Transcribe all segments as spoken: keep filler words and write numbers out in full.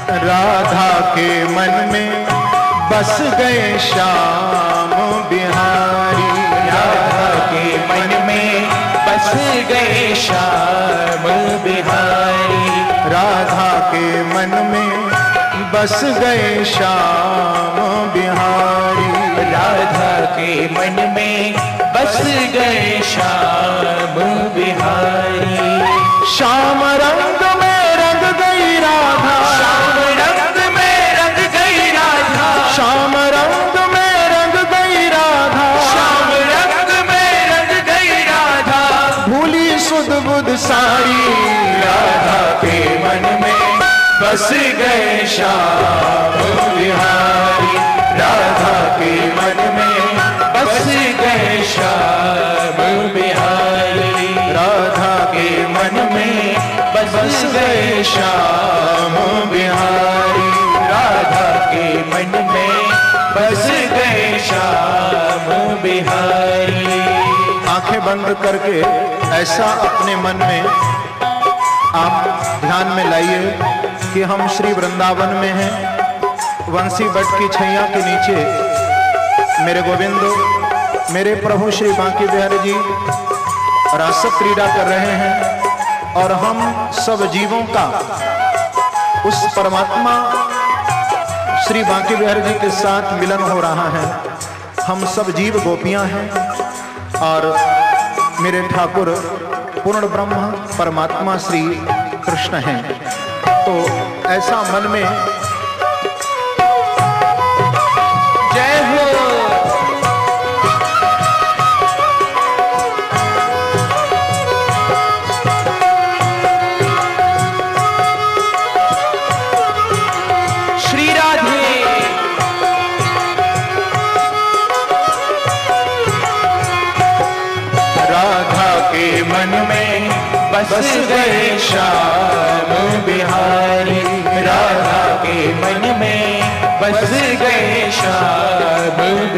राधा के मन में बस गए श्याम बिहारी। राधा के मन में बस गए श्याम बिहारी। राधा के मन में बस गए श्याम बिहारी। राधा के मन में बस गए श्याम बिहारी। श्याम रंग में रंग गई राधा। श्याम रंग में रंग गई राधा। श्याम रंग में रंग गई राधा। श्याम रंग में रंग गई राधा। भूली सुध बुध सारी। राधा के मन में बस गए श्याम बिहारी। राधा के मन में बस गए श्याम बिहारी। राधा के मन में बस गए श्याम बिहारी। राधा के मन में बस गए श्याम बिहारी। आंखें बंद करके ऐसा अपने मन में आप ध्यान में लाइए कि हम श्री वृंदावन में हैं। वंशी बट की छैया के नीचे मेरे गोविंद मेरे प्रभु श्री बांके बिहारी जी रास क्रीड़ा कर रहे हैं और हम सब जीवों का उस परमात्मा श्री बांके बिहारी जी के साथ मिलन हो रहा है। हम सब जीव गोपियां हैं और मेरे ठाकुर पूर्ण ब्रह्म परमात्मा श्री कृष्ण हैं। तो ऐसा मन में जय हो श्री राधे। राधा के मन में बस गए श्याम बिहारी। राधा के मन में बस गए श्याम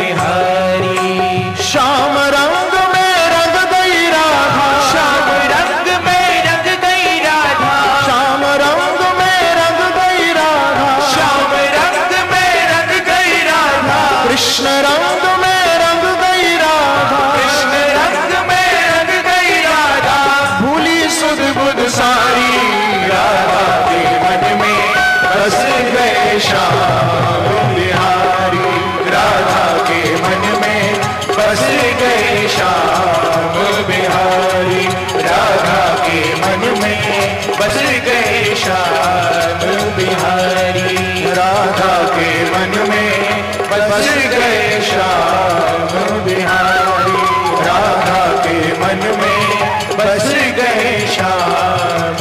बिहारी। श्याम रंग में रंग गई राधा। श्याम रंग में रंग गई राधा। श्याम रंग में रंग गई राधा। श्याम रंग में रंग गई राधा। कृष्ण रंग में रंग गई राधा। कृष्ण रंग में रंग गई राधा। भूली सुध बुध सारी। राधा के मन में बस गए श्याम बिहारी। राधा के मन में बस गए श्याम बिहारी। राधा के मन में बस गए श्याम बिहारी। राधा के मन में बस गए श्याम बिहारी। राधा के मन में बस गए श्याम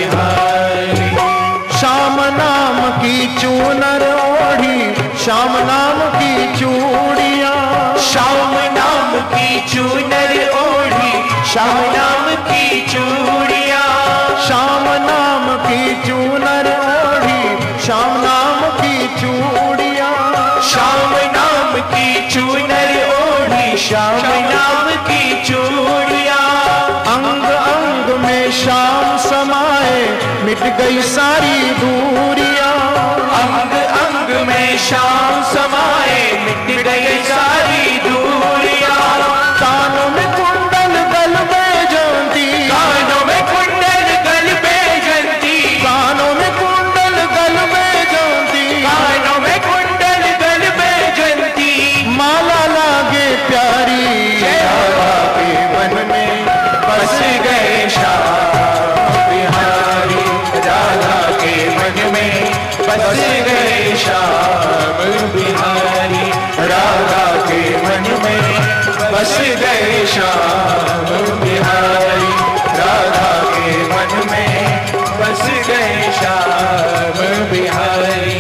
बिहारी। श्याम नाम की चूनर ओढ़ी। श्याम नाम की चूड़ियां। श्याम नाम की चूनर ओढ़ी। श्याम नाम की चूड़ियां। श्याम नाम की चूनर ओढ़ी। श्याम नाम की चूड़ियां। श्याम नाम की चूनर ओढ़ी। श्याम नाम की चूड़ियां। अंग अंग में श्याम समाए मिट गई सारी दूरियां। अंग अंग में श्याम समाए मिट गई सारी दूरियां। कानों में कुंडल गल में जयंती। कानों में कुंडल गल में जयंती। कानों में कुंडल गल में जयंती। कानों में कुंडल गल में जयंती। माला लागे प्यारी। राधा के मन में बस गए श्याम बिहारी। राधा के मन में बस गए श्याम बिहारी। राधा के मन में बस गए श्याम बिहारी। राधा के मन में बस गए श्याम बिहारी।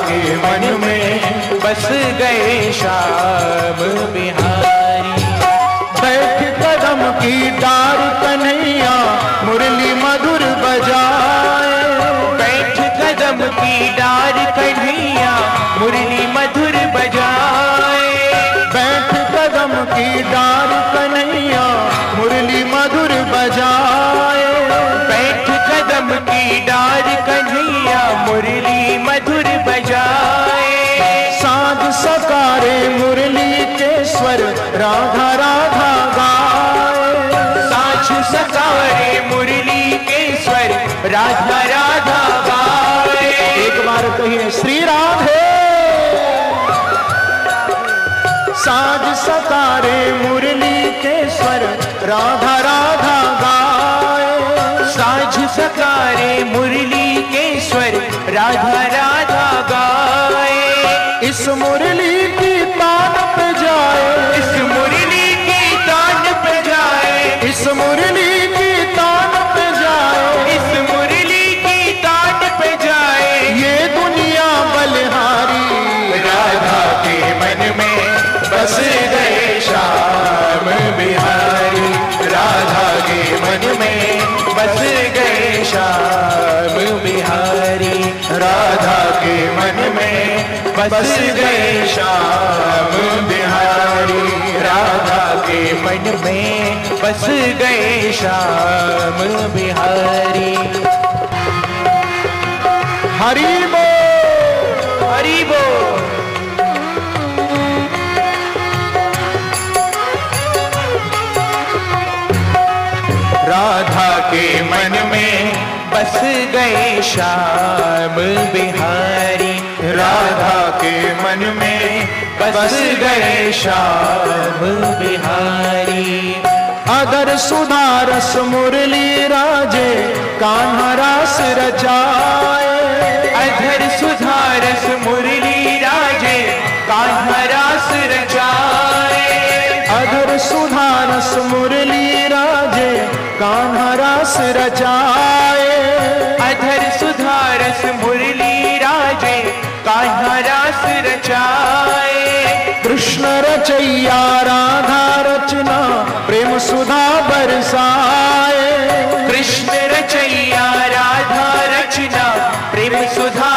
के मन में बस गए श्याम बिहारी। बैठ कदम की डार कन्हैया मुरली मधुर बजाए, बैठ कदम की डार कन्हैया मुरली मधुर बजाए, बैठ कदम की डार कन्हैया मुरली मधुर बजाए, बैठ कदम की डार कन्हैया मुरली मधुर बजाए। साध सकारे मुरली के स्वर राधा राधा गाए, साझ सकारे मुरली के स्वर राधा राधा गाए। एक बार कहिए श्री राधे। साज सकारे मुरली के स्वर राधा राधा गाए, साझ सकारे मुरली के स्वर राधा राधा गाए। इस मुरली की तान पे जाए, इस मुरली की तान पे जाए, इस मुरली की तान पे जाए, इस मुरली की तान पे जाए। ये दुनिया बलिहारी राधा के मन में बस गए श्याम बिहारी, राधा के मन में बस गए श्याम बिहारी, राधा के मन में बस गए श्याम बिहारी, राधा के मन में बस गए श्याम बिहारी। हरि बोल हरि बोल। राधा के मन में बस गए श्याम बिहारी, राधा के मन में बस गए श्याम बिहारी। अगर सुधा रस मुरली राजे कान्हा रास रचाए, अधर सुधा रस मुरली राजे कान्हा रास रचाए, अधर सुधा रस मुरली राजे कान्हा रास रचाए, अधर सुधा रस मुरली राजे कान्हा रास रचाए। कृष्ण रचैया राधा रचना प्रेम सुधा बरसाए, कृष्ण रचैया राधा रचना प्रेम सुधा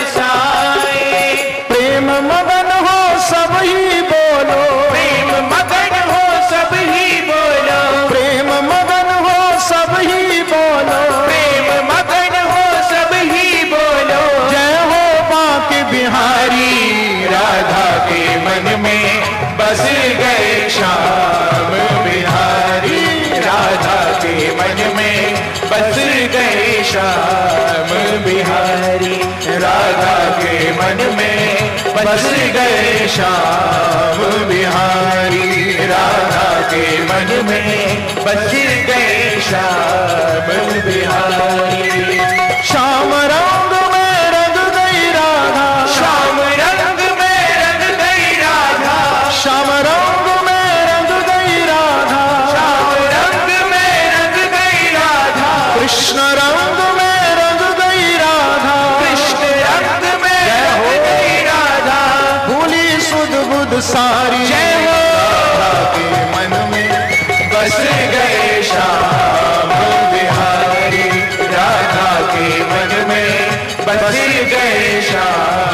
बरसाए। प्रेम मगन हो सब ही बोलो, प्रेम मगन हो सब ही बोलो, प्रेम मगन हो सब ही बोलो, प्रेम मगन हो सब ही बोलो। जय हो बांके बिहारी, राधा के मन में बस गए श्याम बिहारी, राधा के मन में बस गए श्याम बिहारी, राधा के मन में बस गए श्याम बिहारी, राधा के मन में बस गए श्याम बिहारी। श्याम रंग में रंग गई राधा, श्याम रंग में रंग गई राधा, श्याम रंग में रंग गई राधा, श्याम रंग में रंग गई राधा, कृष्ण रंग में रंग गई राधा, कृष्ण रंग में रंग गई राधा। भूली सुध बुध सारी, जय हो। राधा के मन में बस गए श्याम बिहारी, राधा के मन में बस गए श्याम